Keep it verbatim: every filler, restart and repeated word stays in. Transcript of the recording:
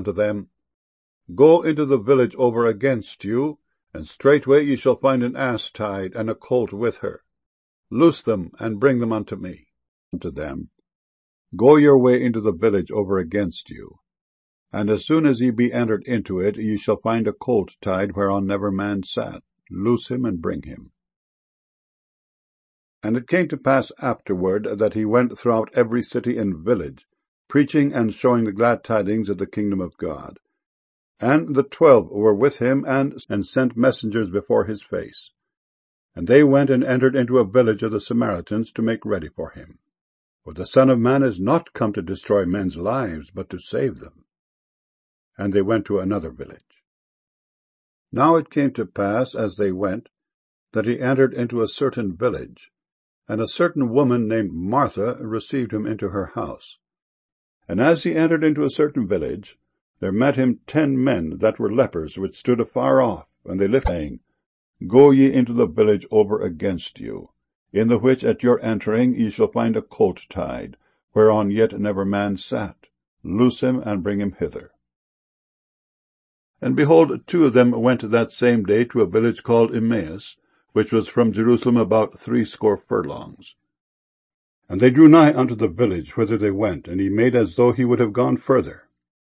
unto them, Go into the village over against you, and straightway ye shall find an ass tied, and a colt with her. Loose them, and bring them unto me. Unto them, Go your way into the village over against you, and as soon as ye be entered into it, ye shall find a colt tied, whereon never man sat. Loose him, and bring him. And it came to pass afterward that he went throughout every city and village, preaching and showing the glad tidings of the kingdom of God. And the twelve were with him, and, and sent messengers before his face. And they went and entered into a village of the Samaritans to make ready for him. For the Son of Man is not come to destroy men's lives, but to save them. And they went to another village. Now it came to pass, as they went, that he entered into a certain village, and a certain woman named Martha received him into her house. And as he entered into a certain village, there met him ten men that were lepers, which stood afar off, and they lifted, saying, Go ye into the village over against you, in the which at your entering ye shall find a colt tied, whereon yet never man sat. Loose him, and bring him hither. And behold, two of them went that same day to a village called Emmaus, which was from Jerusalem about threescore furlongs. And they drew nigh unto the village whither they went, and he made as though he would have gone further.